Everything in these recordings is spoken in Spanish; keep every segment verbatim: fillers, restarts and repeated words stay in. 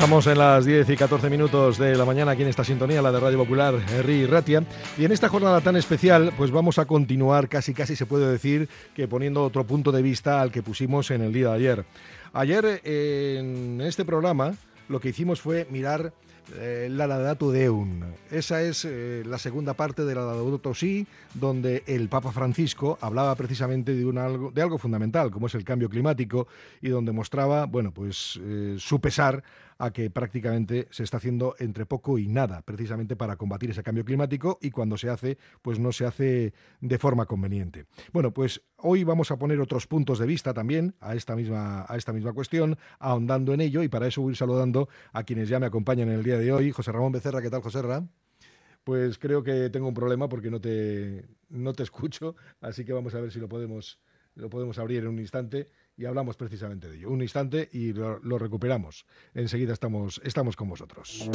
Estamos en las diez y catorce minutos de la mañana aquí en esta sintonía, la de Radio Popular, Herri Ratia. Y en esta jornada tan especial, pues vamos a continuar casi casi se puede decir que poniendo otro punto de vista al que pusimos en el día de ayer. Ayer en este programa lo que hicimos fue mirar eh, la Laudato Deum. Esa es eh, la segunda parte de la Laudato Si, donde el Papa Francisco hablaba precisamente de, un algo, de algo fundamental, como es el cambio climático, y donde mostraba, bueno, pues eh, su pesar a que prácticamente se está haciendo entre poco y nada, precisamente para combatir ese cambio climático, y cuando se hace, pues no se hace de forma conveniente. Bueno, pues hoy vamos a poner otros puntos de vista también a esta misma, a esta misma cuestión, ahondando en ello, y para eso voy a ir saludando a quienes ya me acompañan en el día de hoy. José Ramón Becerra, ¿qué tal, José Ramón? Pues creo que tengo un problema porque no te, no te escucho, así que vamos a ver si lo podemos, lo podemos abrir en un instante. Y hablamos precisamente de ello. Un instante y lo, lo recuperamos. Enseguida estamos, estamos con vosotros.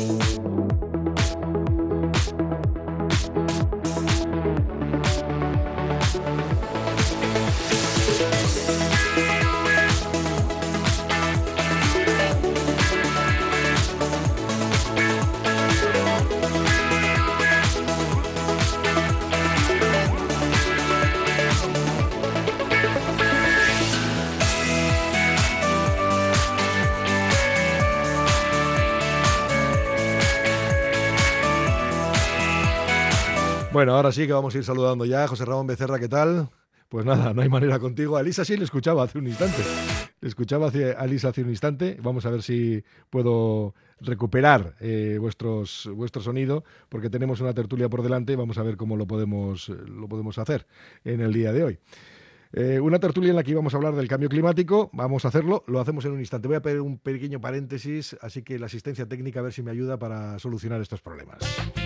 Bueno, ahora sí que vamos a ir saludando ya. José Ramón Becerra, ¿qué tal? Pues nada, no hay manera contigo. A Elisa sí le escuchaba hace un instante. Le escuchaba a Elisa hace un instante. Vamos a ver si puedo recuperar eh, vuestros, vuestro sonido, porque tenemos una tertulia por delante y vamos a ver cómo lo podemos, lo podemos hacer en el día de hoy. Eh, una tertulia en la que íbamos a hablar del cambio climático. Vamos a hacerlo, lo hacemos en un instante. Voy a pedir un pequeño paréntesis, así que la asistencia técnica a ver si me ayuda para solucionar estos problemas.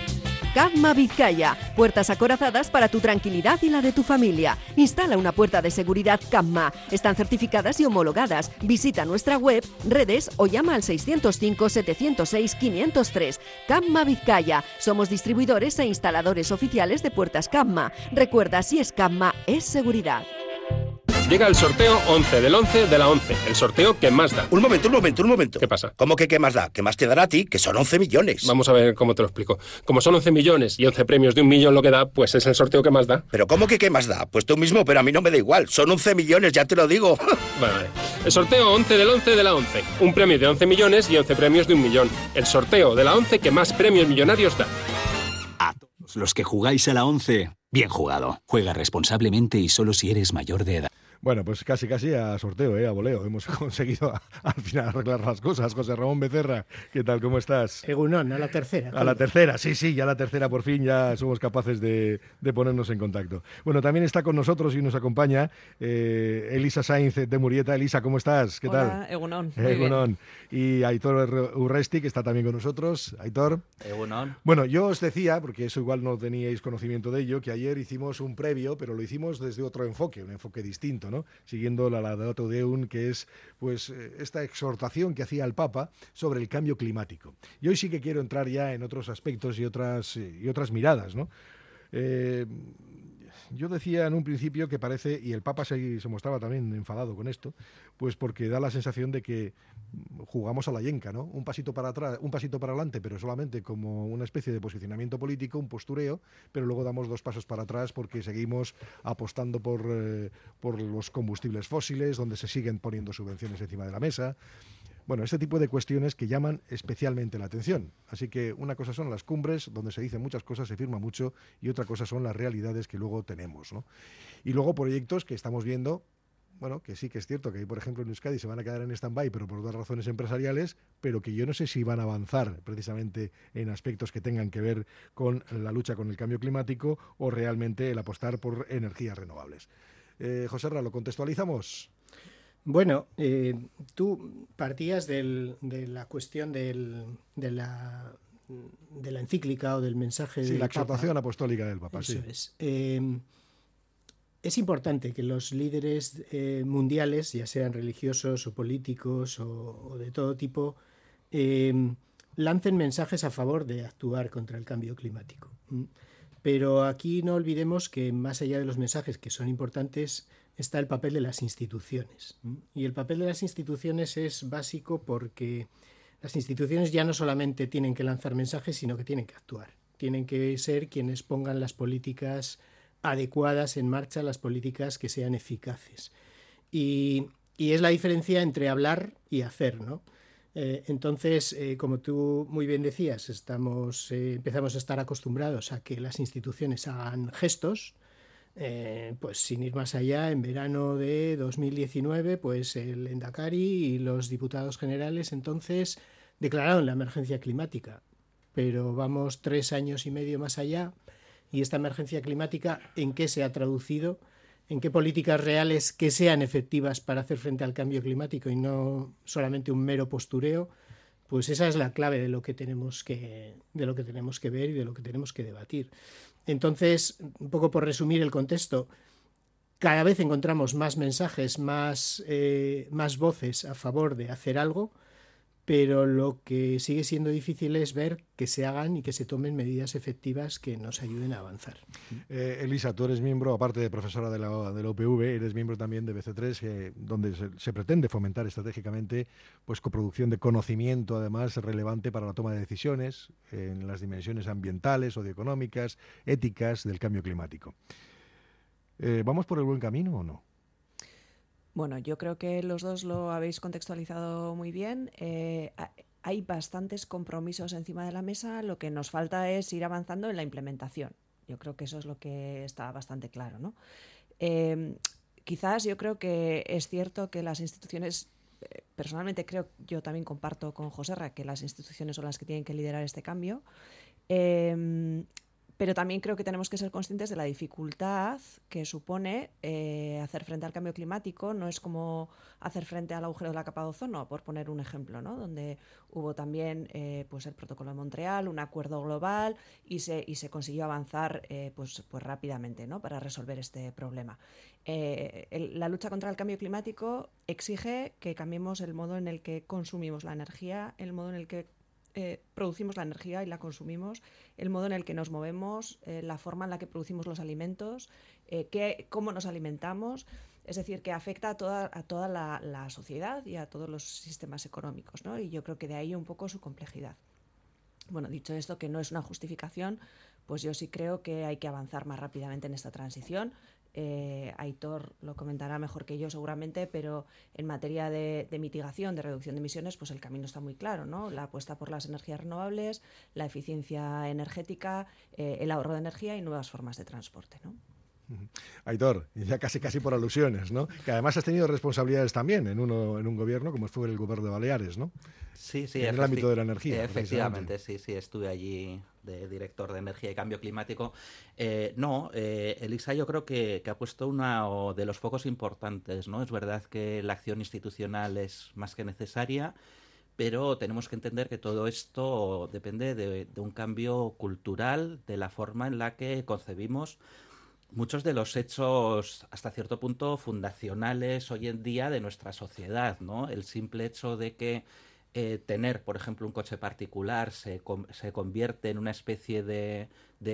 Camma Vizcaya, puertas acorazadas para tu tranquilidad y la de tu familia. Instala una puerta de seguridad Camma. Están certificadas y homologadas. Visita nuestra web, redes o llama al seiscientos cinco, setecientos seis, quinientos tres. Camma Vizcaya. Somos distribuidores e instaladores oficiales de puertas Camma. Recuerda, si es Camma, es seguridad. Llega el sorteo once del once de la once, el sorteo que más da. Un momento, un momento, un momento. ¿Qué pasa? ¿Cómo que qué más da? ¿Qué más te dará a ti? Que son once millones. Vamos a ver cómo te lo explico. Como son once millones y once premios de un millón lo que da, pues es el sorteo que más da. ¿Pero cómo que qué más da? Pues tú mismo, pero a mí no me da igual. Son once millones, ya te lo digo. Vale, vale. El sorteo once del once de la once. Un premio de once millones y once premios de un millón. El sorteo de la once que más premios millonarios da. A todos los que jugáis a la once, bien jugado. Juega responsablemente y solo si eres mayor de edad. Bueno, pues casi casi a sorteo, ¿eh? A voleo. Hemos conseguido a, al final arreglar las cosas. José Ramón Becerra, ¿qué tal? ¿Cómo estás? Egunon, a la tercera. A la tercera, sí, sí, ya la tercera por fin, ya somos capaces de, de ponernos en contacto. Bueno, también está con nosotros y nos acompaña eh, Elisa Sainz de Murieta. Elisa, ¿cómo estás? ¿Qué Hola, tal? Egunon. Egunon. Y Aitor Urresti, que está también con nosotros. Aitor. Egunon. Bueno, yo os decía, porque eso igual no teníais conocimiento de ello, que ayer hicimos un previo, pero lo hicimos desde otro enfoque, un enfoque distinto, ¿no? Siguiendo la Laudato Deum, que es pues esta exhortación que hacía el Papa sobre el cambio climático. Y hoy sí que quiero entrar ya en otros aspectos y otras, y otras miradas, ¿no? Eh, yo decía en un principio que parece, y el Papa se, se mostraba también enfadado con esto, pues porque da la sensación de que jugamos a la yenca, ¿no? Un pasito para atrás, un pasito para adelante, pero solamente como una especie de posicionamiento político, un postureo, pero luego damos dos pasos para atrás porque seguimos apostando por, eh, por los combustibles fósiles, donde se siguen poniendo subvenciones encima de la mesa. Bueno, este tipo de cuestiones que llaman especialmente la atención. Así que una cosa son las cumbres, donde se dicen muchas cosas, se firma mucho, y otra cosa son las realidades que luego tenemos, ¿no? Y luego proyectos que estamos viendo, bueno, que sí que es cierto que ahí, por ejemplo, en Euskadi se van a quedar en stand-by, pero por otras razones empresariales, pero que yo no sé si van a avanzar precisamente en aspectos que tengan que ver con la lucha con el cambio climático o realmente el apostar por energías renovables. Eh, José Ra, ¿lo contextualizamos? Bueno, eh, tú partías del, de la cuestión del, de, la, de la encíclica o del mensaje sí, del la exhortación Papa. apostólica del Papa. Eso sí. es. Eh, es importante que los líderes eh, mundiales, ya sean religiosos o políticos o, o de todo tipo, eh, lancen mensajes a favor de actuar contra el cambio climático. Pero aquí no olvidemos que más allá de los mensajes, que son importantes, está el papel de las instituciones. Y el papel de las instituciones es básico porque Las instituciones ya no solamente tienen que lanzar mensajes, sino que tienen que actuar. Tienen que ser quienes pongan las políticas adecuadas en marcha, las políticas que sean eficaces. Y, y es la diferencia entre hablar y hacer, ¿no? Eh, entonces, eh, como tú muy bien decías, estamos, eh, empezamos a estar acostumbrados a que las instituciones hagan gestos. Eh, pues sin ir más allá, en verano de dos mil diecinueve, pues el Endacari y los diputados generales entonces declararon la emergencia climática. Pero vamos tres años y medio más allá, y esta emergencia climática, ¿en qué se ha traducido? ¿En qué políticas reales que sean efectivas para hacer frente al cambio climático y no solamente un mero postureo? Pues esa es la clave de lo que tenemos que, de lo que tenemos que ver y de lo que tenemos que debatir. Entonces, un poco por resumir el contexto, cada vez encontramos más mensajes, más, eh, más voces a favor de hacer algo, pero lo que sigue siendo difícil es ver que se hagan y que se tomen medidas efectivas que nos ayuden a avanzar. Eh, Elisa, tú eres miembro, aparte de profesora de la, de la U P V, eres miembro también de B C tres, eh, donde se, se pretende fomentar estratégicamente pues coproducción de conocimiento, además relevante para la toma de decisiones eh, en las dimensiones ambientales, socioeconómicas, éticas del cambio climático. Eh, ¿Vamos por el buen camino o no? Bueno, yo creo que los dos lo habéis contextualizado muy bien. Eh, hay bastantes compromisos encima de la mesa. Lo que nos falta es ir avanzando en la implementación. Yo creo que eso es lo que está bastante claro, ¿no? Eh, quizás yo creo que es cierto que las instituciones, eh, personalmente creo, yo también comparto con Joserra que las instituciones son las que tienen que liderar este cambio. Eh, Pero también creo que tenemos que ser conscientes de la dificultad que supone eh, hacer frente al cambio climático. No es como hacer frente al agujero de la capa de ozono, por poner un ejemplo, ¿no? Donde hubo también eh, pues el Protocolo de Montreal, un acuerdo global y se, y se consiguió avanzar eh, pues, pues rápidamente, ¿no? Para resolver este problema. Eh, el, la lucha contra el cambio climático exige que cambiemos el modo en el que consumimos la energía, el modo en el que Eh, producimos la energía y la consumimos, el modo en el que nos movemos, eh, la forma en la que producimos los alimentos, eh, qué, cómo nos alimentamos, es decir, que afecta a toda, a toda la, la sociedad y a todos los sistemas económicos, ¿no? Y yo creo que de ahí un poco su complejidad. Bueno, dicho esto, que no es una justificación, pues yo sí creo que hay que avanzar más rápidamente en esta transición. Eh, Aitor lo comentará mejor que yo seguramente, pero en materia de, de mitigación, de reducción de emisiones, pues el camino está muy claro, ¿no? La apuesta por las energías renovables, la eficiencia energética, eh, el ahorro de energía y nuevas formas de transporte, ¿no? Aitor, ya casi casi por alusiones, ¿no? Que además has tenido responsabilidades también en uno en un gobierno, como fue el gobierno de Baleares, ¿no? Sí, sí. En el ámbito de la energía. Efectivamente, sí, sí, estuve allí de director de Energía y Cambio Climático. Eh, no, eh, Elisa yo creo que, que ha puesto uno de los focos importantes, ¿no? Es verdad que la acción institucional es más que necesaria, pero tenemos que entender que todo esto depende de, de un cambio cultural, de la forma en la que concebimos muchos de los hechos hasta cierto punto fundacionales hoy en día de nuestra sociedad, ¿no? El simple hecho de que eh, tener, por ejemplo, un coche particular se, com se convierte en una especie de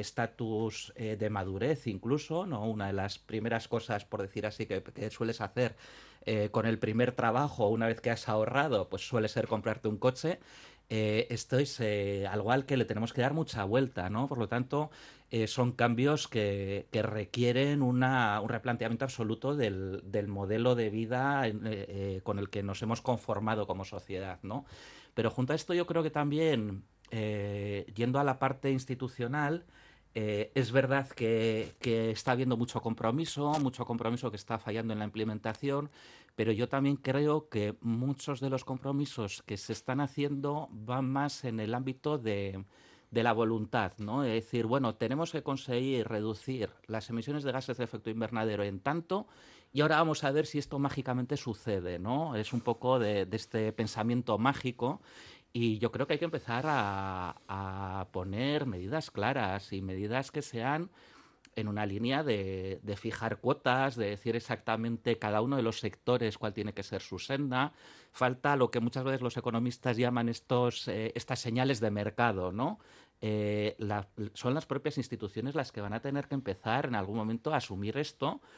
estatus eh, de madurez incluso, ¿no? Una de las primeras cosas, por decir así, que, que sueles hacer eh, con el primer trabajo, una vez que has ahorrado, pues suele ser comprarte un coche. Eh, esto es eh, algo al que le tenemos que dar mucha vuelta, ¿no? Por lo tanto, eh, son cambios que, que requieren una, un replanteamiento absoluto del, del modelo de vida eh, eh, con el que nos hemos conformado como sociedad, ¿no? Pero junto a esto yo creo que también, eh, yendo a la parte institucional, eh, es verdad que, que está habiendo mucho compromiso, mucho compromiso que está fallando en la implementación, pero yo también creo que muchos de los compromisos que se están haciendo van más en el ámbito de, de la voluntad, ¿no? Es decir, bueno, tenemos que conseguir reducir las emisiones de gases de efecto invernadero en tanto y ahora vamos a ver si esto mágicamente sucede, ¿no? Es un poco de, de este pensamiento mágico. Y yo creo que hay que empezar a, a poner medidas claras y medidas que sean en una línea de, de fijar cuotas, de decir exactamente cada uno de los sectores cuál tiene que ser su senda. Falta lo que muchas veces los economistas llaman estos, eh, estas señales de mercado, ¿no? Eh, la, son las propias instituciones las que van a tener que empezar en algún momento a asumir esto,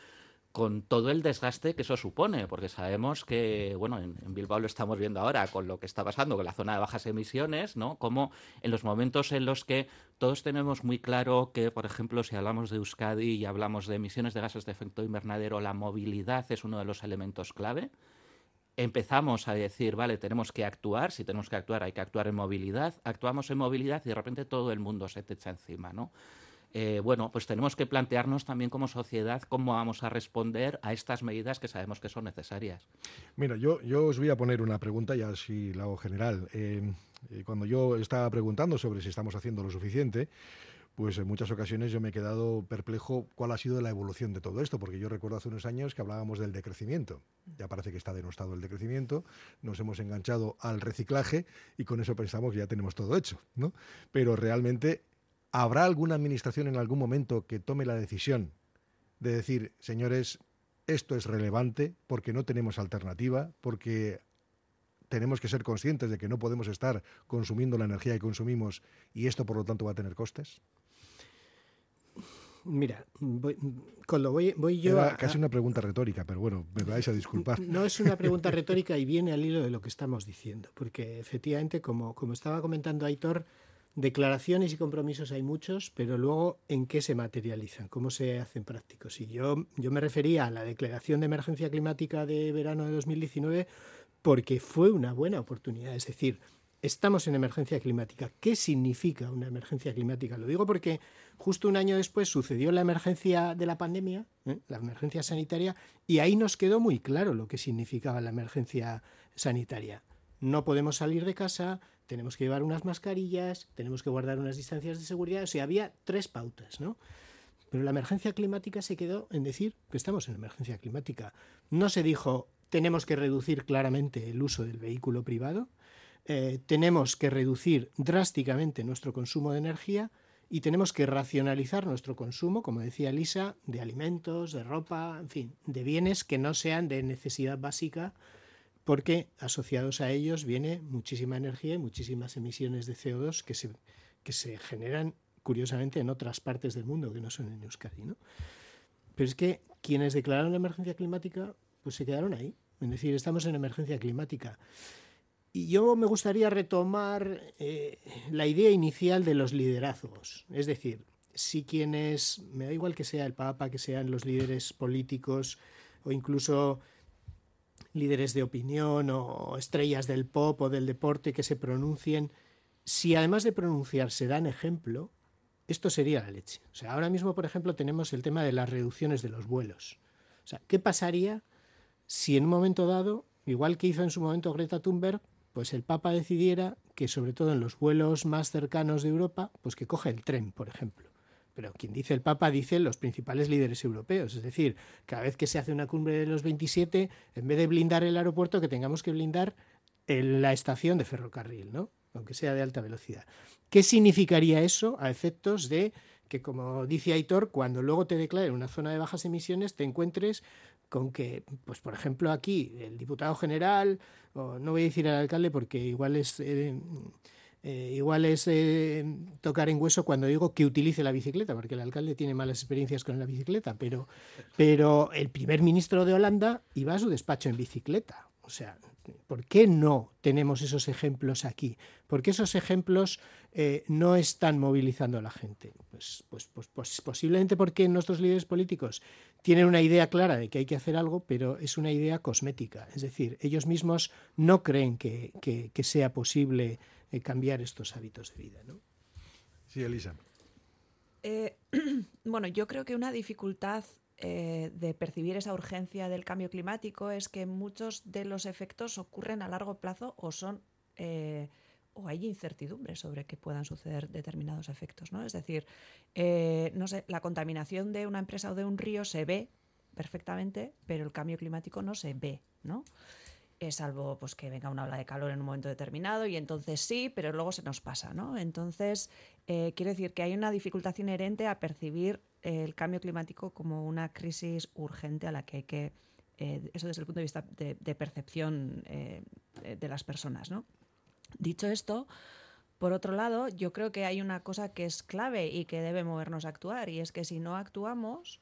con todo el desgaste que eso supone, porque sabemos que, bueno, en, en Bilbao lo estamos viendo ahora con lo que está pasando con la zona de bajas emisiones, ¿no? Como en los momentos en los que todos tenemos muy claro que, por ejemplo, si hablamos de Euskadi y hablamos de emisiones de gases de efecto invernadero, la movilidad es uno de los elementos clave. Empezamos a decir, vale, tenemos que actuar, si tenemos que actuar hay que actuar en movilidad, actuamos en movilidad y de repente todo el mundo se te echa encima, ¿no? Eh, bueno, pues tenemos que plantearnos también como sociedad cómo vamos a responder a estas medidas que sabemos que son necesarias. Mira, yo, yo os voy a poner una pregunta, ya así la hago general. Eh, cuando yo estaba preguntando sobre si estamos haciendo lo suficiente, pues en muchas ocasiones yo me he quedado perplejo cuál ha sido la evolución de todo esto, porque yo recuerdo hace unos años que hablábamos del decrecimiento. Ya parece que está denostado el decrecimiento, nos hemos enganchado al reciclaje y con eso pensamos que ya tenemos todo hecho, ¿no? Pero realmente, ¿habrá alguna administración en algún momento que tome la decisión de decir, señores, esto es relevante porque no tenemos alternativa, porque tenemos que ser conscientes de que no podemos estar consumiendo la energía que consumimos y esto, por lo tanto, va a tener costes? Mira, voy, cuando voy, voy yo Era a, casi una pregunta retórica, pero bueno, me vais a disculpar. No es una pregunta retórica y viene al hilo de lo que estamos diciendo, porque efectivamente, como, como estaba comentando Aitor, declaraciones y compromisos hay muchos, pero luego ¿en qué se materializan? ¿Cómo se hacen prácticos? Y yo, yo me refería a la declaración de emergencia climática de verano de dos mil diecinueve porque fue una buena oportunidad, es decir, estamos en emergencia climática. ¿Qué significa una emergencia climática? Lo digo porque justo un año después sucedió la emergencia de la pandemia, ¿eh? la emergencia sanitaria, y ahí nos quedó muy claro lo que significaba la emergencia sanitaria. No podemos salir de casa, tenemos que llevar unas mascarillas, tenemos que guardar unas distancias de seguridad, o sea, había tres pautas, ¿no? Pero la emergencia climática se quedó en decir que estamos en emergencia climática. No se dijo, tenemos que reducir claramente el uso del vehículo privado, Eh, tenemos que reducir drásticamente nuestro consumo de energía y tenemos que racionalizar nuestro consumo, como decía Lisa, de alimentos, de ropa, en fin, de bienes que no sean de necesidad básica, porque asociados a ellos viene muchísima energía y muchísimas emisiones de C O dos que se, que se generan, curiosamente, en otras partes del mundo que no son en Euskadi, ¿no? Pero es que quienes declararon la emergencia climática, pues se quedaron ahí. Es decir, estamos en emergencia climática. Y yo me gustaría retomar eh, la idea inicial de los liderazgos. Es decir, si quienes, me da igual que sea el Papa, que sean los líderes políticos o incluso líderes de opinión o estrellas del pop o del deporte que se pronuncien, si además de pronunciarse dan ejemplo, esto sería la leche. O sea, ahora mismo, por ejemplo, tenemos el tema de las reducciones de los vuelos. O sea, ¿qué pasaría si en un momento dado, igual que hizo en su momento Greta Thunberg, pues el Papa decidiera que, sobre todo en los vuelos más cercanos de Europa, pues que coge el tren, por ejemplo? Pero quien dice el Papa dice los principales líderes europeos. Es decir, cada vez que se hace una cumbre de los veintisiete, en vez de blindar el aeropuerto, que tengamos que blindar el, la estación de ferrocarril, ¿no? Aunque sea de alta velocidad. ¿Qué significaría eso a efectos de que, como dice Aitor, cuando luego te declaren una zona de bajas emisiones, te encuentres con que, pues por ejemplo aquí, el diputado general, o no voy a decir al alcalde porque igual es, eh, eh, igual es eh, tocar en hueso cuando digo que utilice la bicicleta, porque el alcalde tiene malas experiencias con la bicicleta, pero, pero el primer ministro de Holanda iba a su despacho en bicicleta. O sea, ¿por qué no tenemos esos ejemplos aquí? ¿Por qué esos ejemplos eh, no están movilizando a la gente? Pues, pues, pues, pues posiblemente porque nuestros líderes políticos tienen una idea clara de que hay que hacer algo, pero es una idea cosmética. Es decir, ellos mismos no creen que, que, que sea posible eh, cambiar estos hábitos de vida, ¿no? Sí, Elisa. Eh, bueno, yo creo que una dificultad Eh, de percibir esa urgencia del cambio climático es que muchos de los efectos ocurren a largo plazo o son eh, o hay incertidumbre sobre que puedan suceder determinados efectos, ¿no? Es decir, eh, no sé, la contaminación de una empresa o de un río se ve perfectamente, pero el cambio climático no se ve, ¿no? Eh, salvo pues que venga una ola de calor en un momento determinado y entonces sí, pero luego se nos pasa, ¿no? Entonces, eh, quiero decir que hay una dificultad inherente a percibir el cambio climático como una crisis urgente a la que hay que, eh, eso desde el punto de vista de, de percepción eh, de las personas, ¿no? Dicho esto, por otro lado, yo creo que hay una cosa que es clave y que debe movernos a actuar, y es que si no actuamos,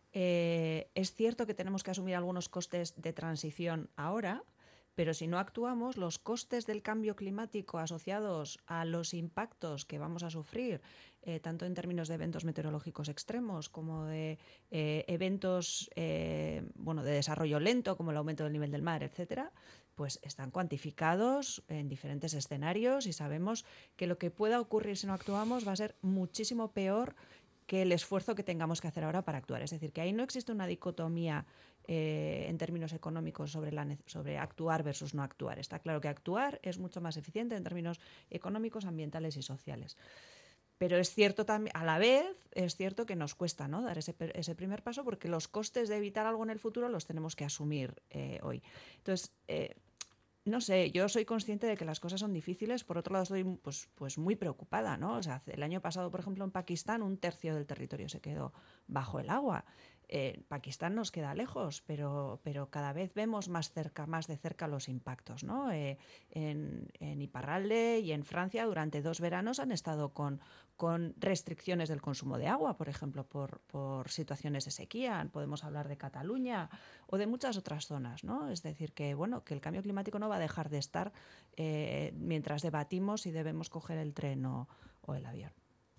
Eh, es cierto que tenemos que asumir algunos costes de transición ahora, pero si no actuamos, los costes del cambio climático asociados a los impactos que vamos a sufrir, eh, tanto en términos de eventos meteorológicos extremos como de eh, eventos eh, bueno, de desarrollo lento, como el aumento del nivel del mar, etcétera, pues están cuantificados en diferentes escenarios y sabemos que lo que pueda ocurrir si no actuamos va a ser muchísimo peor que el esfuerzo que tengamos que hacer ahora para actuar. Es decir, que ahí no existe una dicotomía eh, en términos económicos sobre, la, sobre actuar versus no actuar. Está claro que actuar es mucho más eficiente en términos económicos, ambientales y sociales. Pero es cierto también, a la vez, es cierto que nos cuesta, ¿no?, dar ese, ese primer paso, porque los costes de evitar algo en el futuro los tenemos que asumir eh, hoy. Entonces, eh, no sé, yo soy consciente de que las cosas son difíciles, por otro lado estoy pues, pues muy preocupada, ¿no? O sea, el año pasado, por ejemplo, en Pakistán un tercio del territorio se quedó bajo el agua. Eh, Pakistán nos queda lejos, pero, pero cada vez vemos más cerca, más de cerca los impactos, ¿no? Eh, en, en Iparralde y en Francia durante dos veranos han estado con, con restricciones del consumo de agua, por ejemplo, por, por situaciones de sequía. Podemos hablar de Cataluña o de muchas otras zonas, ¿no? Es decir, que bueno, que el cambio climático no va a dejar de estar eh, mientras debatimos si debemos coger el tren o, o el avión.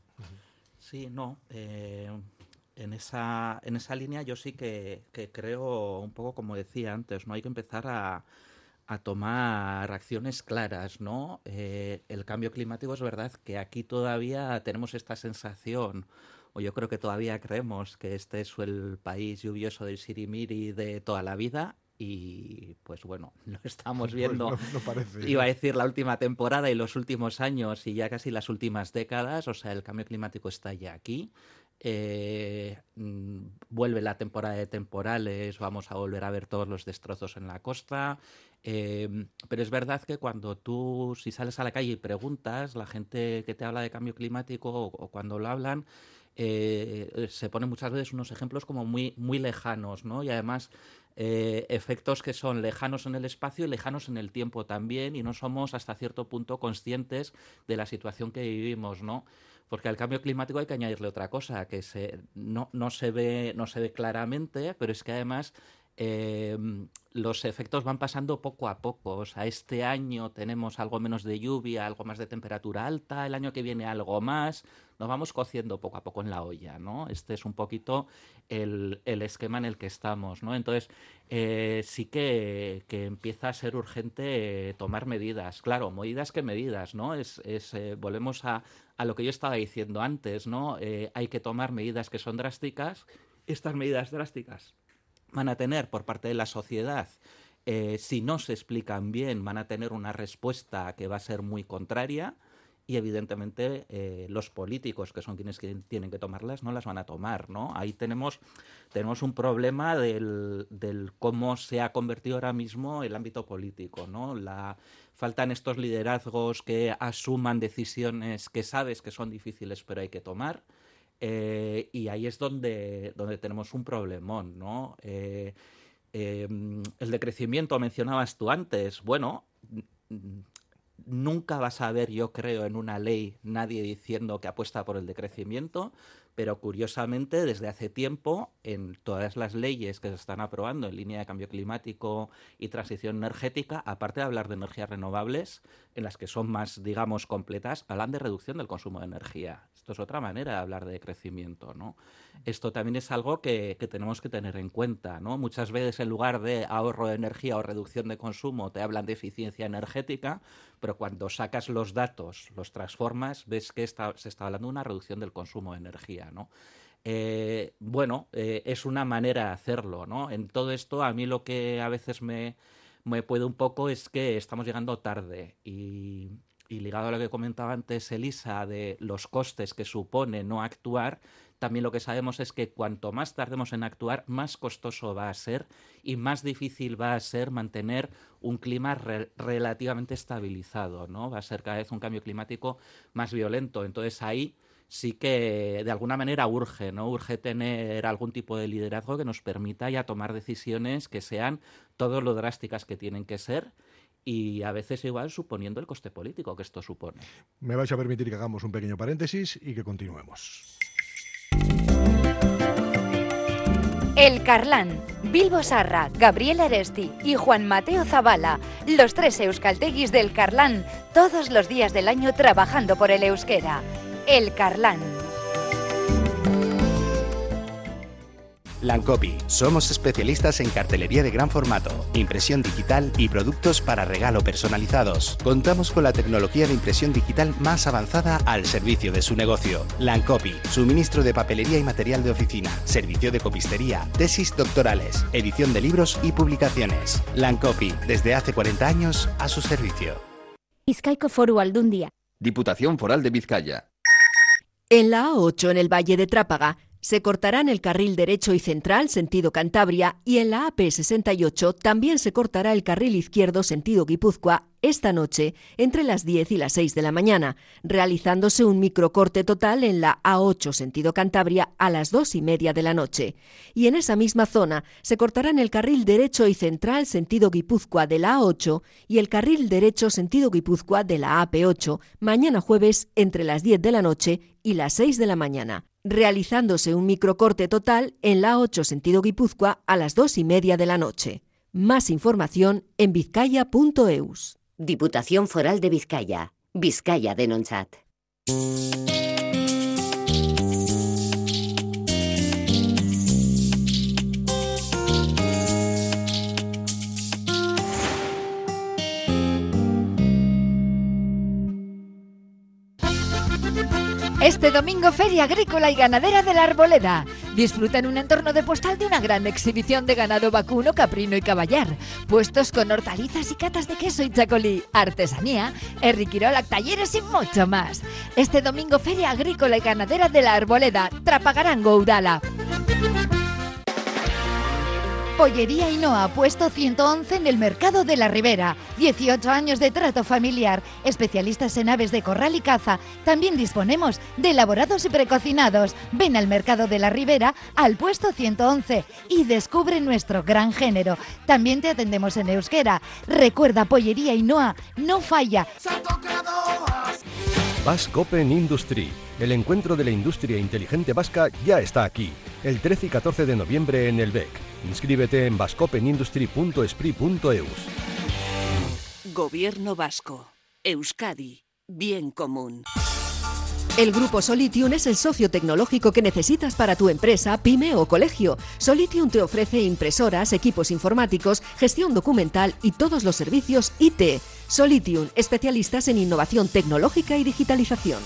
Sí, no. Eh... En esa, en esa línea yo sí que, que creo, un poco como decía antes, ¿no? Hay que empezar a, a tomar acciones claras, ¿no? Eh, el cambio climático, es verdad que aquí todavía tenemos esta sensación, o yo creo que todavía creemos que este es el país lluvioso del sirimiri de toda la vida. Y pues bueno, lo estamos viendo, pues no, no parece. Iba a decir la última temporada y los últimos años y ya casi las últimas décadas. O sea, el cambio climático está ya aquí. Eh, vuelve la temporada de temporales, vamos a volver a ver todos los destrozos en la costa. Eh, pero es verdad que cuando tú, si sales a la calle y preguntas, la gente que te habla de cambio climático o, o cuando lo hablan, eh, se ponen muchas veces unos ejemplos como muy, muy lejanos, ¿no? Y además eh, efectos que son lejanos en el espacio y lejanos en el tiempo también, y no somos hasta cierto punto conscientes de la situación que vivimos, ¿no? Porque al cambio climático hay que añadirle otra cosa que se, no, no, se ve, no se ve claramente, pero es que además eh, los efectos van pasando poco a poco. O sea, este año tenemos algo menos de lluvia, algo más de temperatura alta, el año que viene algo más. Nos vamos cociendo poco a poco en la olla, ¿no? Este es un poquito el, el esquema en el que estamos, ¿no? Entonces, eh, sí que, que empieza a ser urgente eh, tomar medidas. Claro, medidas que medidas, ¿no? Es, es, eh, volvemos a, a lo que yo estaba diciendo antes, ¿no? Eh, hay que tomar medidas que son drásticas. Estas medidas drásticas van a tener por parte de la sociedad, eh, si no se explican bien, van a tener una respuesta que va a ser muy contraria. Y evidentemente eh, los políticos, que son quienes tienen que tomarlas, no las van a tomar, ¿no? Ahí tenemos, tenemos un problema del, del cómo se ha convertido ahora mismo el ámbito político, ¿no? La, faltan estos liderazgos que asuman decisiones que sabes que son difíciles pero hay que tomar. Eh, y ahí es donde, donde tenemos un problemón, ¿no? Eh, eh, el decrecimiento mencionabas tú antes. Bueno, nunca vas a ver, yo creo, en una ley nadie diciendo que apuesta por el decrecimiento, pero curiosamente desde hace tiempo en todas las leyes que se están aprobando en línea de cambio climático y transición energética, aparte de hablar de energías renovables, en las que son más, digamos, completas, hablan de reducción del consumo de energía. Esto es otra manera de hablar de crecimiento, ¿no? Esto también es algo que, que tenemos que tener en cuenta, ¿no? Muchas veces en lugar de ahorro de energía o reducción de consumo te hablan de eficiencia energética, pero cuando sacas los datos, los transformas, ves que está, se está hablando de una reducción del consumo de energía, ¿no? Eh, bueno, eh, es una manera de hacerlo, ¿no? En todo esto a mí lo que a veces me, me puede un poco es que estamos llegando tarde y, y ligado a lo que comentaba antes Elisa de los costes que supone no actuar, también lo que sabemos es que cuanto más tardemos en actuar, más costoso va a ser y más difícil va a ser mantener un clima re- relativamente estabilizado, ¿no? Va a ser cada vez un cambio climático más violento. Entonces ahí sí que de alguna manera urge, ¿no? Urge tener algún tipo de liderazgo que nos permita ya tomar decisiones que sean todo lo drásticas que tienen que ser y a veces igual suponiendo el coste político que esto supone. Me vais a permitir que hagamos un pequeño paréntesis y que continuemos. El Carlán, Bilbo Sarra, Gabriel Aresti y Juan Mateo Zavala, los tres euskalteguis del Carlán, todos los días del año trabajando por el euskera. El Carlán. Lancopi. Somos especialistas en cartelería de gran formato, impresión digital y productos para regalo personalizados. Contamos con la tecnología de impresión digital más avanzada al servicio de su negocio. Lancopi. Suministro de papelería y material de oficina, servicio de copistería, tesis doctorales, edición de libros y publicaciones. Lancopi. Desde hace cuarenta años a su servicio. Bizkaiko Foru Aldundia. Diputación Foral de Vizcaya. En la A ocho, en el Valle de Trápaga, se cortarán el carril derecho y central, sentido Cantabria, y en la A P sesenta y ocho también se cortará el carril izquierdo, sentido Guipúzcoa, esta noche, entre las diez y las seis de la mañana, realizándose un microcorte total en la A ocho, sentido Cantabria, a las dos y media de la noche. Y en esa misma zona se cortarán el carril derecho y central, sentido Guipúzcoa, de la A ocho y el carril derecho, sentido Guipúzcoa, de la A P ocho, mañana jueves, entre las diez de la noche y las seis de la mañana, realizándose un microcorte total en la A ocho sentido Guipúzcoa a las dos y media de la noche. Más información en vizcaya punto eus. Diputación Foral de Vizcaya. Vizcaya denontzat. Este domingo, Feria Agrícola y Ganadera de la Arboleda. Disfruta en un entorno de postal de una gran exhibición de ganado vacuno, caprino y caballar. Puestos con hortalizas y catas de queso y chacolí, artesanía, herriquirolac, talleres y mucho más. Este domingo, Feria Agrícola y Ganadera de la Arboleda, Trapagarango, Udala. Pollería Ainhoa, puesto ciento once en el Mercado de la Ribera. dieciocho años de trato familiar, especialistas en aves de corral y caza. También disponemos de elaborados y precocinados. Ven al Mercado de la Ribera, al puesto ciento once y descubre nuestro gran género. También te atendemos en euskera. Recuerda, Pollería Ainhoa, no falla. Basque Open Industry. El encuentro de la industria inteligente vasca ya está aquí, el trece y catorce de noviembre en el B E C. Inscríbete en basque open industry punto esprit punto eus. Gobierno vasco. Euskadi. Bien común. El Grupo Solitium es el socio tecnológico que necesitas para tu empresa, pyme o colegio. Solitium te ofrece impresoras, equipos informáticos, gestión documental y todos los servicios I T. Solitium, especialistas en innovación tecnológica y digitalización.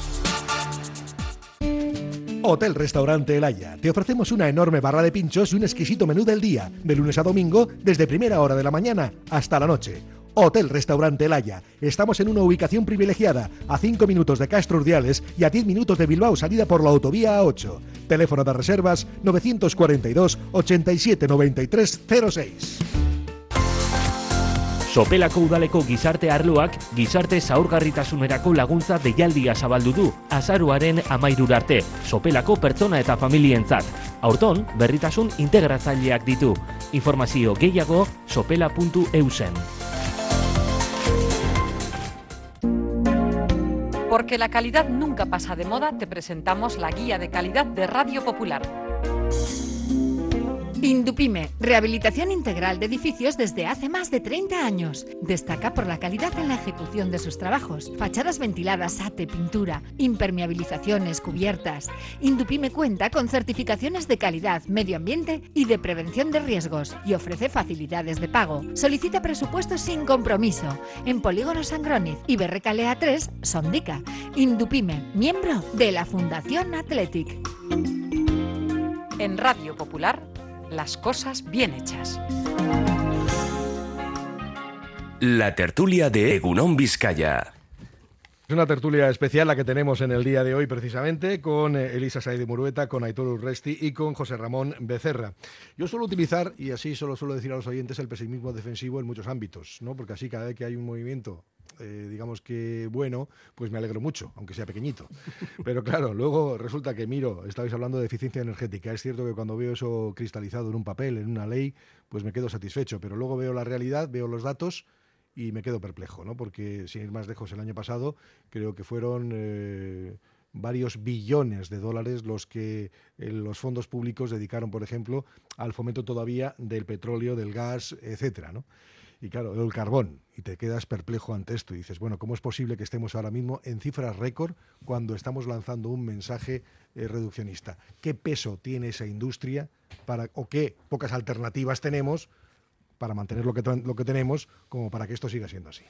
Hotel Restaurante El Haya. Te ofrecemos una enorme barra de pinchos y un exquisito menú del día, de lunes a domingo, desde primera hora de la mañana hasta la noche. Hotel Restaurante El Haya. Estamos en una ubicación privilegiada, a cinco minutos de Castro Urdiales y a diez minutos de Bilbao, salida por la autovía A ocho. Teléfono de reservas novecientos cuarenta y dos, ochenta y siete, noventa y tres, cero seis. Sopelako udaleko gizarte arloak gizarte zaurgarritasunerako laguntza deialdia zabaldu du azaroaren hamairura arte, Sopelako pertsona eta familientzat. Aurton, berritasun integratzaileak ditu. Informazio gehiago sopela puntu eusen. Porque la calidad nunca pasa de moda, te presentamos la guía de calidad de Radio Popular. Indupime, rehabilitación integral de edificios desde hace más de treinta años. Destaca por la calidad en la ejecución de sus trabajos. Fachadas ventiladas, ate, pintura, impermeabilizaciones, cubiertas. Indupime cuenta con certificaciones de calidad, medio ambiente y de prevención de riesgos y ofrece facilidades de pago. Solicita presupuestos sin compromiso en Polígono Sangroniz y Berrecalea tres, Sondica. Indupime, miembro de la Fundación Athletic. En Radio Popular, las cosas bien hechas. La tertulia de Egunon Vizcaya. Es una tertulia especial la que tenemos en el día de hoy, precisamente, con Elisa Saez de Murueta, con Aitor Urresti y con José Ramón Becerra. Yo suelo utilizar, y así solo suelo decir a los oyentes, el pesimismo defensivo en muchos ámbitos, ¿no? Porque así cada vez que hay un movimiento, eh, digamos que bueno, pues me alegro mucho, aunque sea pequeñito. Pero claro, luego resulta que miro, estabais hablando de eficiencia energética. Es cierto que cuando veo eso cristalizado en un papel, en una ley, pues me quedo satisfecho. Pero luego veo la realidad, veo los datos y me quedo perplejo, ¿no? Porque, sin ir más lejos, el año pasado creo que fueron eh, varios billones de dólares los que eh, los fondos públicos dedicaron, por ejemplo, al fomento todavía del petróleo, del gas, etcétera, ¿no? Y claro, el carbón, y te quedas perplejo ante esto y dices, bueno, ¿cómo es posible que estemos ahora mismo en cifras récord cuando estamos lanzando un mensaje eh, reduccionista? ¿Qué peso tiene esa industria para, o qué pocas alternativas tenemos para mantener lo que, lo que tenemos como para que esto siga siendo así?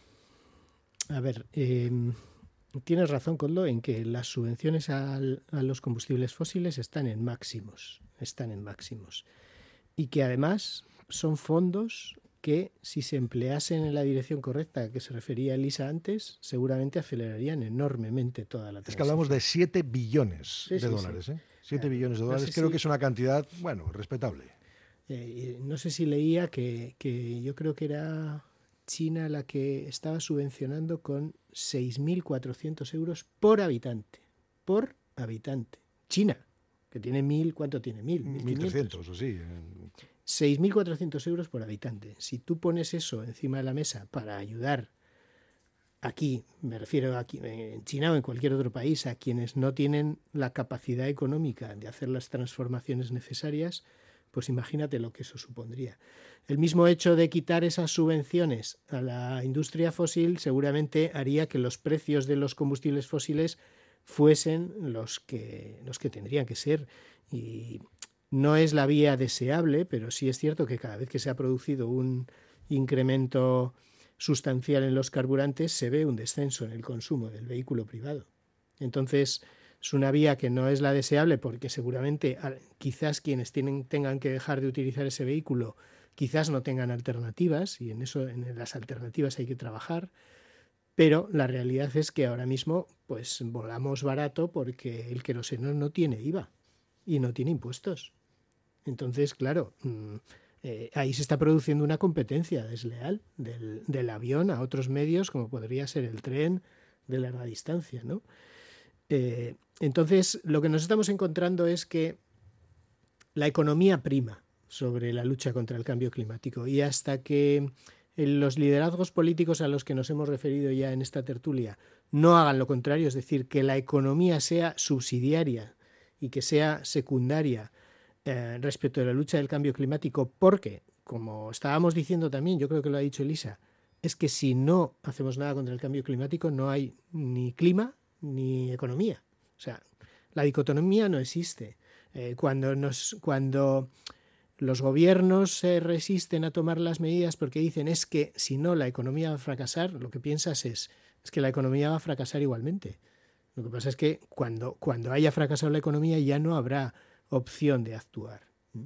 A ver, eh, tienes razón, Koldo, en que las subvenciones al, a los combustibles fósiles están en máximos, están en máximos. Y que además son fondos que, si se empleasen en la dirección correcta a que se refería Elisa antes, seguramente acelerarían enormemente toda la transición. Es que hablamos de siete billones sí, de sí, dólares, sí. ¿eh? siete Claro. billones de dólares, No sé creo si... que es una cantidad, bueno, respetable. Eh, no sé si leía que, que yo creo que era China la que estaba subvencionando con seis mil cuatrocientos euros por habitante. Por habitante. China, que tiene mil, ¿cuánto tiene? Mil, mil trescientos o sí. seis mil cuatrocientos euros por habitante. Si tú pones eso encima de la mesa para ayudar aquí, me refiero aquí en China o en cualquier otro país, a quienes no tienen la capacidad económica de hacer las transformaciones necesarias, pues imagínate lo que eso supondría. El mismo hecho de quitar esas subvenciones a la industria fósil seguramente haría que los precios de los combustibles fósiles fuesen los que, los que tendrían que ser. Y no es la vía deseable, pero sí es cierto que cada vez que se ha producido un incremento sustancial en los carburantes, se ve un descenso en el consumo del vehículo privado. Entonces, es una vía que no es la deseable porque seguramente quizás quienes tienen, tengan que dejar de utilizar ese vehículo quizás no tengan alternativas, y en eso, en las alternativas hay que trabajar, pero la realidad es que ahora mismo pues volamos barato porque el queroseno no tiene I V A y no tiene impuestos. Entonces, claro, eh, ahí se está produciendo una competencia desleal del, del avión a otros medios como podría ser el tren de larga distancia, ¿no? Eh, entonces, lo que nos estamos encontrando es que la economía prima sobre la lucha contra el cambio climático, y hasta que los liderazgos políticos a los que nos hemos referido ya en esta tertulia no hagan lo contrario, es decir, que la economía sea subsidiaria y que sea secundaria eh, respecto de la lucha del cambio climático, porque, como estábamos diciendo también, yo creo que lo ha dicho Elisa, es que si no hacemos nada contra el cambio climático no hay ni clima ni economía. O sea, la dicotomía no existe. Eh, cuando nos, cuando los gobiernos se resisten a tomar las medidas porque dicen es que si no la economía va a fracasar, lo que piensas es, es que la economía va a fracasar igualmente. Lo que pasa es que cuando, cuando haya fracasado la economía ya no habrá opción de actuar.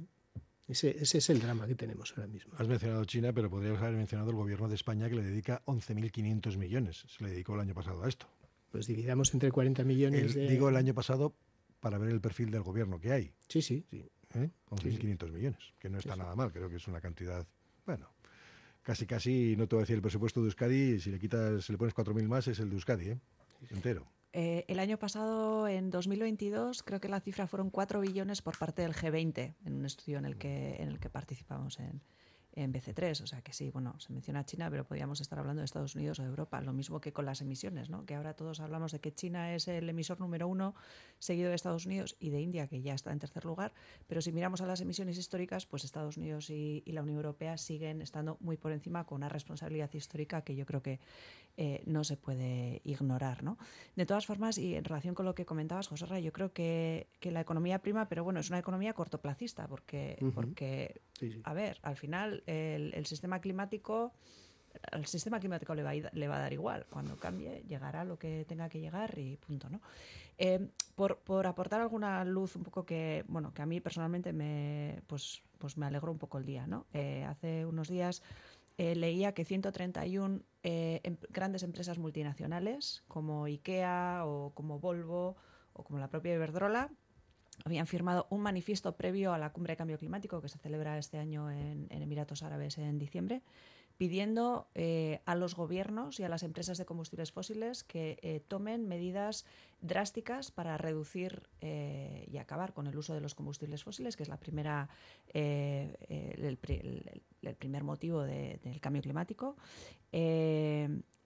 Ese, ese es el drama que tenemos ahora mismo. Has mencionado China, pero podrías haber mencionado el gobierno de España, que le dedica once mil quinientos millones. Se le dedicó el año pasado a esto. Pues dividamos entre cuarenta millones el, de... Digo el año pasado para ver el perfil del gobierno que hay. Sí, sí. sí. ¿Eh? once mil quinientos sí, sí. millones, que no está sí, nada sí. mal. Creo que es una cantidad, bueno, casi casi, no te voy a decir el presupuesto de Euskadi, si le quitas, si le pones cuatro mil más, es el de Euskadi, ¿eh? Entero. Eh, el año pasado, en dos mil veintidós, creo que la cifra fueron cuatro billones por parte del G veinte, en un estudio en el que, en el que participamos en, en B C tres. O sea que sí, bueno, se menciona China, pero podríamos estar hablando de Estados Unidos o de Europa. Lo mismo que con las emisiones, ¿no? Que ahora todos hablamos de que China es el emisor número uno, seguido de Estados Unidos y de India, que ya está en tercer lugar. Pero si miramos a las emisiones históricas, pues Estados Unidos y, y la Unión Europea siguen estando muy por encima, con una responsabilidad histórica que yo creo que Eh, no se puede ignorar, ¿no? De todas formas, y en relación con lo que comentabas, José Ra, yo creo que, que la economía prima, pero bueno, es una economía cortoplacista, porque, uh-huh. porque sí, sí. a ver, al final el, el sistema climático, al sistema climático le va, a, le va a dar igual. Cuando cambie, llegará lo que tenga que llegar y punto, ¿no? Eh, por, por aportar alguna luz un poco que, bueno, que a mí personalmente me, pues, pues me alegró un poco el día, ¿no? Eh, hace unos días Eh, leía que ciento treinta y uno eh, em, grandes empresas multinacionales como IKEA o como Volvo o como la propia Iberdrola habían firmado un manifiesto previo a la cumbre de cambio climático que se celebra este año en, en Emiratos Árabes en diciembre, pidiendo eh, a los gobiernos y a las empresas de combustibles fósiles que eh, tomen medidas drásticas para reducir eh, y acabar con el uso de los combustibles fósiles, que es la primera, eh, el, el, el primer motivo de, del cambio climático. Eh,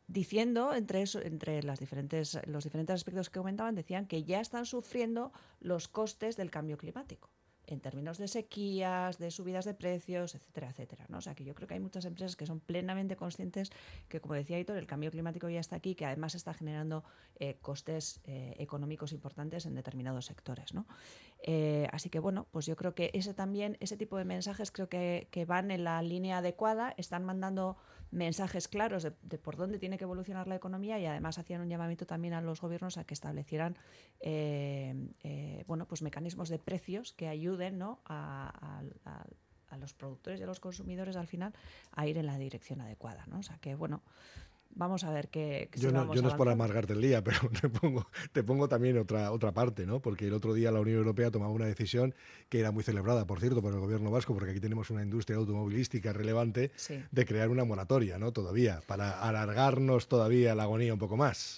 diciendo, entre, eso, entre las diferentes, los diferentes aspectos que comentaban, decían que ya están sufriendo los costes del cambio climático, en términos de sequías, de subidas de precios, etcétera, etcétera, ¿no? O sea, que yo creo que hay muchas empresas que son plenamente conscientes que, como decía Aitor, el cambio climático ya está aquí, que además está generando eh, costes eh, económicos importantes en determinados sectores, ¿no? Eh, así que, bueno, pues yo creo que ese también, ese tipo de mensajes creo que, que van en la línea adecuada, están mandando mensajes claros de, de por dónde tiene que evolucionar la economía, y además hacían un llamamiento también a los gobiernos a que establecieran eh, eh, bueno, pues mecanismos de precios que ayuden, ¿no?, a, a, a los productores y a los consumidores al final a ir en la dirección adecuada, ¿no? O sea que, bueno, vamos a ver qué... Yo no, yo no es por amargarte el día, pero te pongo, te pongo también otra, otra parte, ¿no? Porque el otro día la Unión Europea tomaba una decisión que era muy celebrada, por cierto, por el gobierno vasco, porque aquí tenemos una industria automovilística relevante, sí, de crear una moratoria, ¿no? Todavía, para alargarnos todavía la agonía un poco más.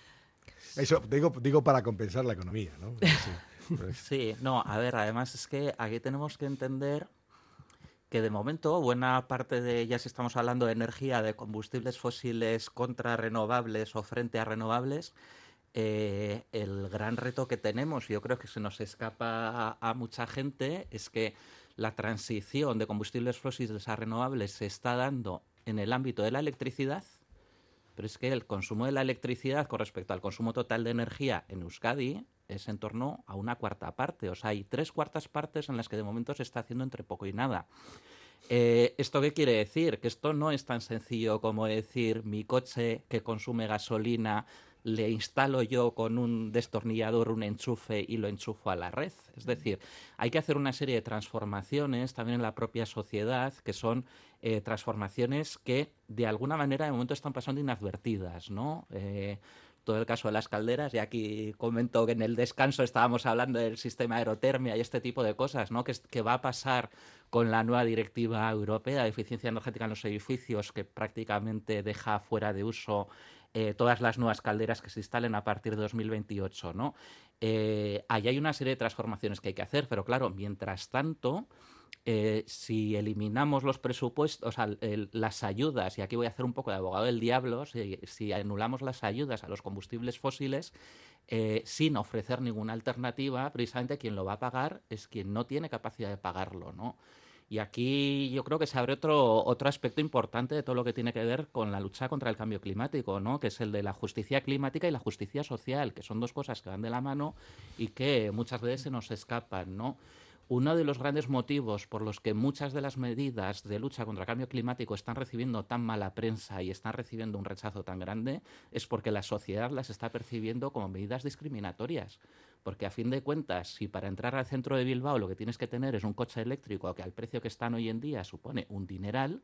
Eso digo, digo para compensar la economía, ¿no? Sí. Sí, no, a ver, además es que aquí tenemos que entender que de momento buena parte de, ya si estamos hablando de energía, de combustibles fósiles contra renovables o frente a renovables, eh, el gran reto que tenemos, y yo creo que se nos escapa a, a mucha gente, es que la transición de combustibles fósiles a renovables se está dando en el ámbito de la electricidad, pero es que el consumo de la electricidad con respecto al consumo total de energía en Euskadi es en torno a una cuarta parte. O sea, hay tres cuartas partes en las que de momento se está haciendo entre poco y nada. Eh, ¿Esto qué quiere decir? Que esto no es tan sencillo como decir mi coche que consume gasolina le instalo yo con un destornillador un enchufe y lo enchufo a la red. Es decir, hay que hacer una serie de transformaciones también en la propia sociedad, que son eh, transformaciones que de alguna manera de momento están pasando inadvertidas, ¿no? Eh, todo el caso de las calderas, y aquí comento que en el descanso estábamos hablando del sistema aerotermia y este tipo de cosas, ¿no? Que, que va a pasar con la nueva directiva europea de eficiencia energética en los edificios, que prácticamente deja fuera de uso eh, todas las nuevas calderas que se instalen a partir de dos mil veintiocho, ¿no? Eh, ahí hay una serie de transformaciones que hay que hacer, pero claro, mientras tanto, Eh, si eliminamos los presupuestos, o sea, el, las ayudas, y aquí voy a hacer un poco de abogado del diablo, si, si anulamos las ayudas a los combustibles fósiles eh, sin ofrecer ninguna alternativa, precisamente quien lo va a pagar es quien no tiene capacidad de pagarlo, ¿no? Y aquí yo creo que se abre otro, otro aspecto importante de todo lo que tiene que ver con la lucha contra el cambio climático, ¿no? Que es el de la justicia climática y la justicia social, que son dos cosas que van de la mano y que muchas veces se nos escapan, ¿no? Uno de los grandes motivos por los que muchas de las medidas de lucha contra el cambio climático están recibiendo tan mala prensa y están recibiendo un rechazo tan grande es porque la sociedad las está percibiendo como medidas discriminatorias. Porque a fin de cuentas, si para entrar al centro de Bilbao lo que tienes que tener es un coche eléctrico que al precio que están hoy en día supone un dineral,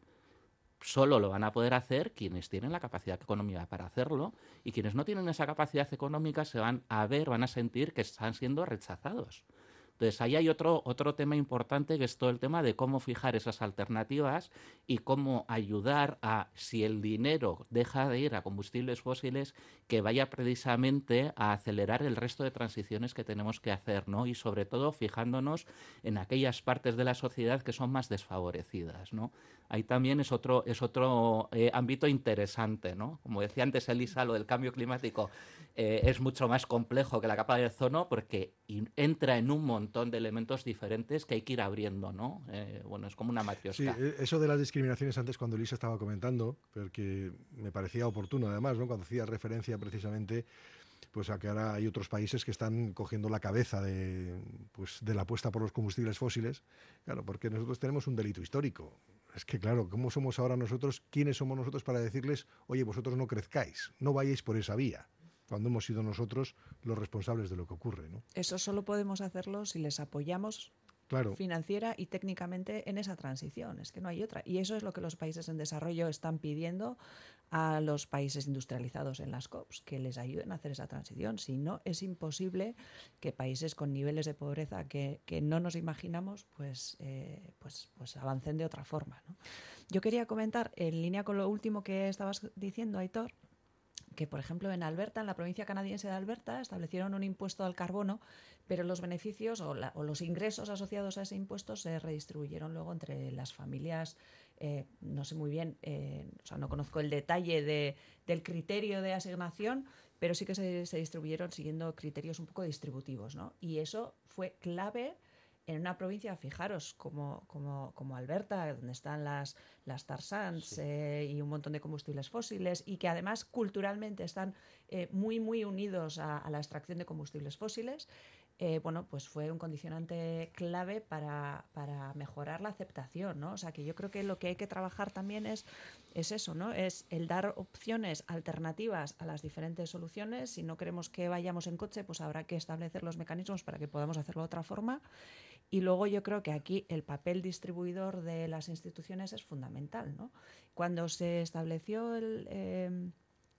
solo lo van a poder hacer quienes tienen la capacidad económica para hacerlo, y quienes no tienen esa capacidad económica se van a ver, van a sentir que están siendo rechazados. Entonces, ahí hay otro, otro tema importante, que es todo el tema de cómo fijar esas alternativas y cómo ayudar a, si el dinero deja de ir a combustibles fósiles, que vaya precisamente a acelerar el resto de transiciones que tenemos que hacer, ¿no? Y sobre todo fijándonos en aquellas partes de la sociedad que son más desfavorecidas, ¿no? Ahí también es otro, es otro eh, ámbito interesante, ¿no? Como decía antes Elisa, lo del cambio climático eh, es mucho más complejo que la capa de ozono, porque in, entra en un montón de elementos diferentes que hay que ir abriendo, ¿no? Eh, bueno, es como una matriosca. Sí, eso de las discriminaciones antes, cuando Elisa estaba comentando, porque me parecía oportuno además, ¿no? Cuando hacía referencia precisamente pues a que ahora hay otros países que están cogiendo la cabeza de, pues, de la apuesta por los combustibles fósiles, claro, porque nosotros tenemos un delito histórico. Es que, claro, ¿cómo somos ahora nosotros? ¿Quiénes somos nosotros para decirles, oye, vosotros no crezcáis, no vayáis por esa vía? Cuando hemos sido nosotros los responsables de lo que ocurre, ¿no? Eso solo podemos hacerlo si les apoyamos, claro, financiera y técnicamente en esa transición. Es que no hay otra. Y eso es lo que los países en desarrollo están pidiendo a los países industrializados en las COPs, que les ayuden a hacer esa transición. Si no, es imposible que países con niveles de pobreza que, que no nos imaginamos pues, eh, pues, pues avancen de otra forma, ¿no? Yo quería comentar, en línea con lo último que estabas diciendo, Aitor, que, por ejemplo, en Alberta, en la provincia canadiense de Alberta, establecieron un impuesto al carbono, pero los beneficios o, la, o los ingresos asociados a ese impuesto se redistribuyeron luego entre las familias eh, no sé muy bien, eh, o sea, no conozco el detalle de, del criterio de asignación, pero sí que se, se distribuyeron siguiendo criterios un poco distributivos, ¿no? Y eso fue clave en una provincia, fijaros, como, como, como Alberta, donde están las, las tar sands sí. eh, y un montón de combustibles fósiles, y que además culturalmente están eh, muy, muy unidos a, a la extracción de combustibles fósiles. Eh, bueno, pues fue un condicionante clave para, para mejorar la aceptación, ¿no? O sea, que yo creo que lo que hay que trabajar también es, es eso, ¿no? Es el dar opciones alternativas a las diferentes soluciones. Si no queremos que vayamos en coche, pues habrá que establecer los mecanismos para que podamos hacerlo de otra forma. Y luego yo creo que aquí el papel distribuidor de las instituciones es fundamental, ¿no? Cuando se estableció el... Eh,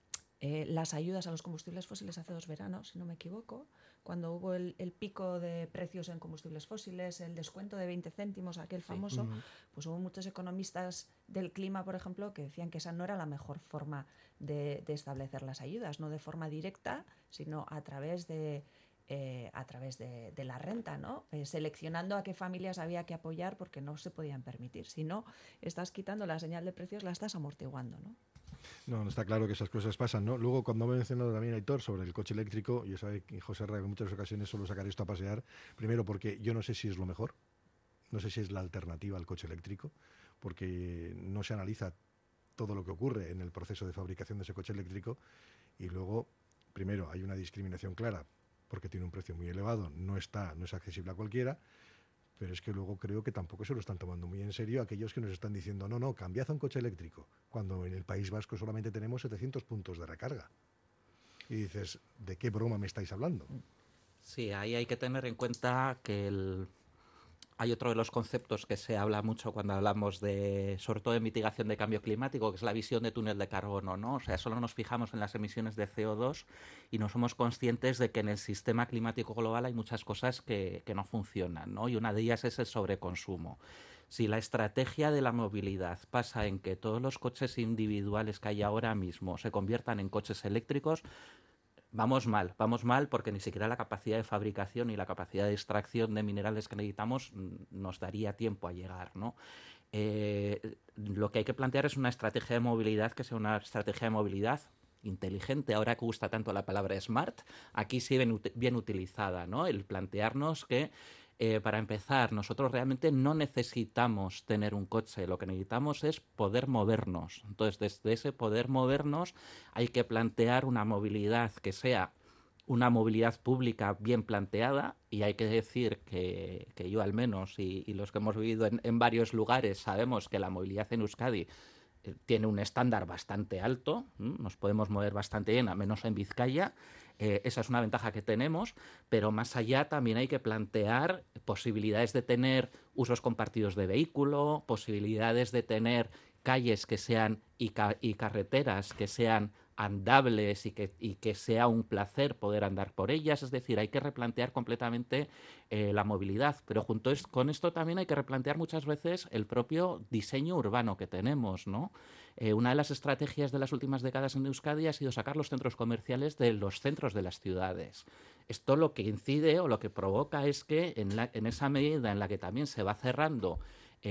Eh, las ayudas a los combustibles fósiles hace dos veranos, si no me equivoco, cuando hubo el, el pico de precios en combustibles fósiles, el descuento de veinte céntimos, aquel famoso, sí. Pues hubo muchos economistas del clima, por ejemplo, que decían que esa no era la mejor forma de, de establecer las ayudas, no de forma directa, sino a través de... Eh, a través de, de la renta, ¿no? Eh, seleccionando a qué familias había que apoyar porque no se podían permitir. Si no, estás quitando la señal de precios, la estás amortiguando, ¿no? No, no está claro que esas cosas pasan, ¿no? Luego, cuando me ha mencionado también Aitor sobre el coche eléctrico, yo sabe que José Ra, en muchas ocasiones suelo sacar esto a pasear, primero porque yo no sé si es lo mejor, no sé si es la alternativa al coche eléctrico, porque no se analiza todo lo que ocurre en el proceso de fabricación de ese coche eléctrico, y luego, primero, hay una discriminación clara, porque tiene un precio muy elevado, no está, no es accesible a cualquiera, pero es que luego creo que tampoco se lo están tomando muy en serio aquellos que nos están diciendo, no, no, cambiad a un coche eléctrico, cuando en el País Vasco solamente tenemos setecientos puntos de recarga. Y dices, ¿de qué broma me estáis hablando? Sí, ahí hay que tener en cuenta que el... hay otro de los conceptos que se habla mucho cuando hablamos de, sobre todo de mitigación de cambio climático, que es la visión de túnel de carbono, ¿no? O sea, solo nos fijamos en las emisiones de C O dos y no somos conscientes de que en el sistema climático global hay muchas cosas que, que no funcionan, ¿no? Y una de ellas es el sobreconsumo. Si la estrategia de la movilidad pasa en que todos los coches individuales que hay ahora mismo se conviertan en coches eléctricos, Vamos mal, vamos mal porque ni siquiera la capacidad de fabricación y la capacidad de extracción de minerales que necesitamos nos daría tiempo a llegar, ¿no? Eh, lo que hay que plantear es una estrategia de movilidad que sea una estrategia de movilidad inteligente. Ahora que gusta tanto la palabra smart, aquí sí bien, bien utilizada, ¿no? El plantearnos que Eh, para empezar, nosotros realmente no necesitamos tener un coche, lo que necesitamos es poder movernos. Entonces, desde ese poder movernos hay que plantear una movilidad que sea una movilidad pública bien planteada, y hay que decir que, que yo al menos y, y los que hemos vivido en, en varios lugares sabemos que la movilidad en Euskadi eh, tiene un estándar bastante alto, ¿m? Nos podemos mover bastante bien, al menos en Vizcaya. Eh, esa es una ventaja que tenemos, pero más allá también hay que plantear posibilidades de tener usos compartidos de vehículo, posibilidades de tener calles que sean y, ca y carreteras que sean andables y que, y que sea un placer poder andar por ellas. Es decir, hay que replantear completamente eh, la movilidad, pero junto es, con esto también hay que replantear muchas veces el propio diseño urbano que tenemos, ¿no? Eh, una de las estrategias de las últimas décadas en Euskadi ha sido sacar los centros comerciales de los centros de las ciudades. Esto lo que incide o lo que provoca es que en, la, en esa medida en la que también se va cerrando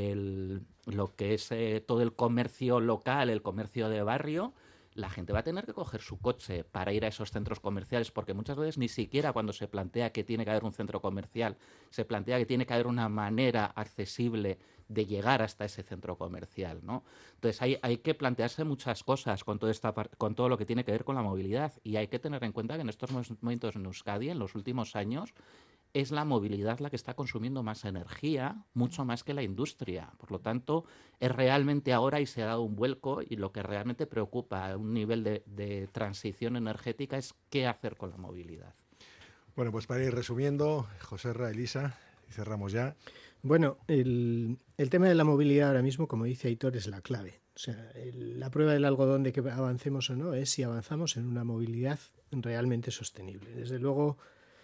el, lo que es eh, todo el comercio local, el comercio de barrio, la gente va a tener que coger su coche para ir a esos centros comerciales, porque muchas veces ni siquiera cuando se plantea que tiene que haber un centro comercial, se plantea que tiene que haber una manera accesible de llegar hasta ese centro comercial, ¿no? Entonces hay, hay que plantearse muchas cosas con, toda esta, con todo lo que tiene que ver con la movilidad, y hay que tener en cuenta que en estos momentos en Euskadi, en los últimos años, es la movilidad la que está consumiendo más energía, mucho más que la industria. Por lo tanto, es realmente ahora y se ha dado un vuelco, y lo que realmente preocupa a un nivel de, de transición energética es qué hacer con la movilidad. Bueno, pues para ir resumiendo, José Ra, Elisa, y cerramos ya. Bueno, el, el tema de la movilidad ahora mismo, como dice Aitor, es la clave. O sea, el, la prueba del algodón de que avancemos o no es si avanzamos en una movilidad realmente sostenible. Desde luego,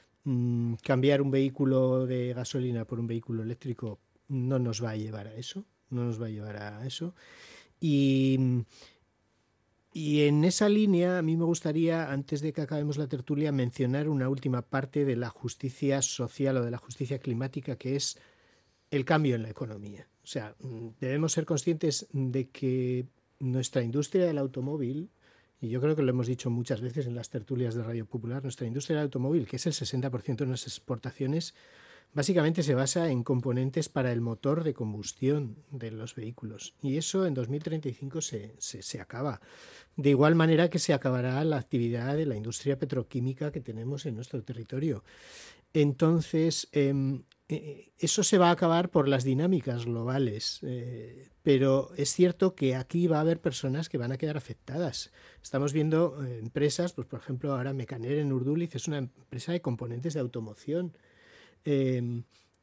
mmm, cambiar un vehículo de gasolina por un vehículo eléctrico no nos va a llevar a eso, no nos va a llevar a eso. Y, y en esa línea, a mí me gustaría, antes de que acabemos la tertulia, mencionar una última parte de la justicia social o de la justicia climática, que es el cambio en la economía. O sea, debemos ser conscientes de que nuestra industria del automóvil, y yo creo que lo hemos dicho muchas veces en las tertulias de Radio Popular, nuestra industria del automóvil, que es el sesenta por ciento de nuestras exportaciones, básicamente se basa en componentes para el motor de combustión de los vehículos. Y eso en dos mil treinta y cinco se, se, se acaba. De igual manera que se acabará la actividad de la industria petroquímica que tenemos en nuestro territorio. Entonces, eh, eh, eso se va a acabar por las dinámicas globales, eh, pero es cierto que aquí va a haber personas que van a quedar afectadas. Estamos viendo eh, empresas, pues por ejemplo ahora Mecaner en Urduliz es una empresa de componentes de automoción. Eh,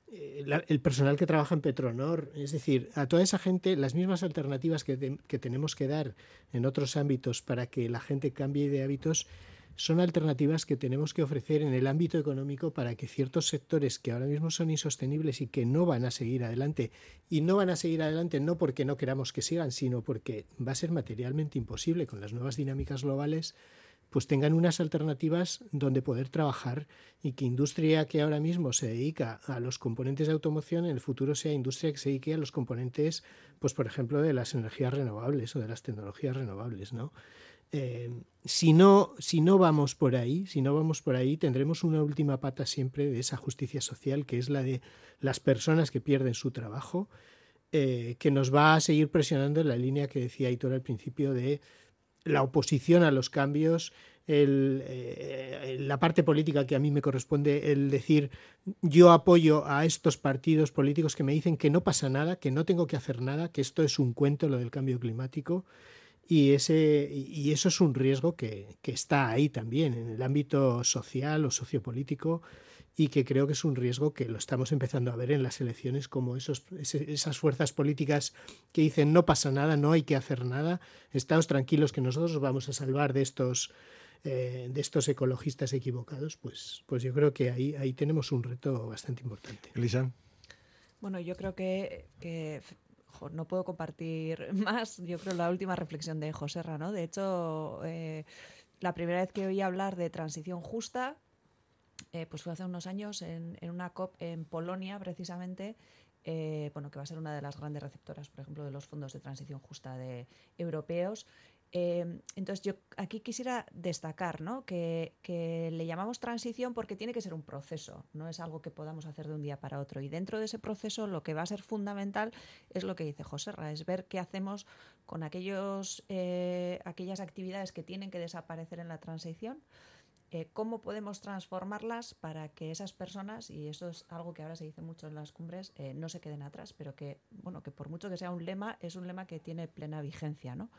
la, el personal que trabaja en Petronor, es decir, a toda esa gente las mismas alternativas que, de, que tenemos que dar en otros ámbitos para que la gente cambie de hábitos son alternativas que tenemos que ofrecer en el ámbito económico para que ciertos sectores que ahora mismo son insostenibles y que no van a seguir adelante, y no van a seguir adelante no porque no queramos que sigan, sino porque va a ser materialmente imposible con las nuevas dinámicas globales, pues tengan unas alternativas donde poder trabajar, y que industria que ahora mismo se dedica a los componentes de automoción en el futuro sea industria que se dedique a los componentes, pues por ejemplo, de las energías renovables o de las tecnologías renovables, ¿no? Eh, si no, si no vamos por ahí, si no vamos por ahí, tendremos una última pata siempre de esa justicia social, que es la de las personas que pierden su trabajo, eh, que nos va a seguir presionando en la línea que decía Aitor al principio de la oposición a los cambios, el, eh, la parte política que a mí me corresponde, el decir yo apoyo a estos partidos políticos que me dicen que no pasa nada, que no tengo que hacer nada, que esto es un cuento, lo del cambio climático. Y, ese, y eso es un riesgo que, que está ahí también, en el ámbito social o sociopolítico, y que creo que es un riesgo que lo estamos empezando a ver en las elecciones, como esos, esas fuerzas políticas que dicen no pasa nada, no hay que hacer nada, estaos tranquilos que nosotros os vamos a salvar de estos, eh, de estos ecologistas equivocados. Pues, pues yo creo que ahí, ahí tenemos un reto bastante importante. Elisa. Bueno, yo creo que... que... no puedo compartir más, yo creo, la última reflexión de Joserra, ¿no? De hecho, eh, la primera vez que oí hablar de transición justa, eh, pues fue hace unos años en, en una COP en Polonia, precisamente, eh, bueno, que va a ser una de las grandes receptoras, por ejemplo, de los fondos de transición justa de europeos. Eh, entonces yo aquí quisiera destacar, ¿no? que, que le llamamos transición porque tiene que ser un proceso, no es algo que podamos hacer de un día para otro, y dentro de ese proceso lo que va a ser fundamental es lo que dice Joserra, es ver qué hacemos con aquellos, eh, aquellas actividades que tienen que desaparecer en la transición, eh, cómo podemos transformarlas para que esas personas, y eso es algo que ahora se dice mucho en las cumbres, eh, no se queden atrás, pero que, bueno, que por mucho que sea un lema, es un lema que tiene plena vigencia, ¿no?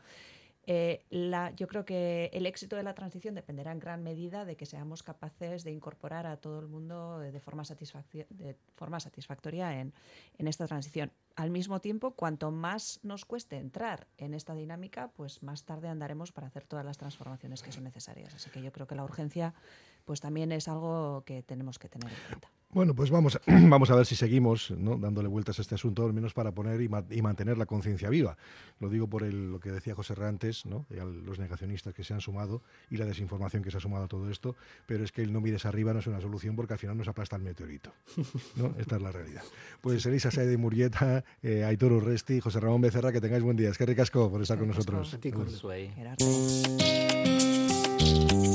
Eh, la, yo creo que el éxito de la transición dependerá en gran medida de que seamos capaces de incorporar a todo el mundo de forma, satisfac- de forma satisfactoria en, en esta transición. Al mismo tiempo, cuanto más nos cueste entrar en esta dinámica, pues más tarde andaremos para hacer todas las transformaciones que son necesarias. Así que yo creo que la urgencia pues también es algo que tenemos que tener en cuenta. Bueno, pues vamos a, vamos a ver si seguimos, ¿no?, dándole vueltas a este asunto, al menos para poner y, ma- y mantener la conciencia viva. Lo digo por el, lo que decía José Ra antes, ¿no?, y a los negacionistas que se han sumado y la desinformación que se ha sumado a todo esto, pero es que el no mires arriba no es una solución porque al final nos aplasta el meteorito, ¿no? Esta es la realidad. Pues Elisa Saez de Murrieta, eh, Aitor Urresti, José Ramón Becerra, que tengáis buen día. Es que ricasco por estar con nosotros. A ti, Suey. Gerardo.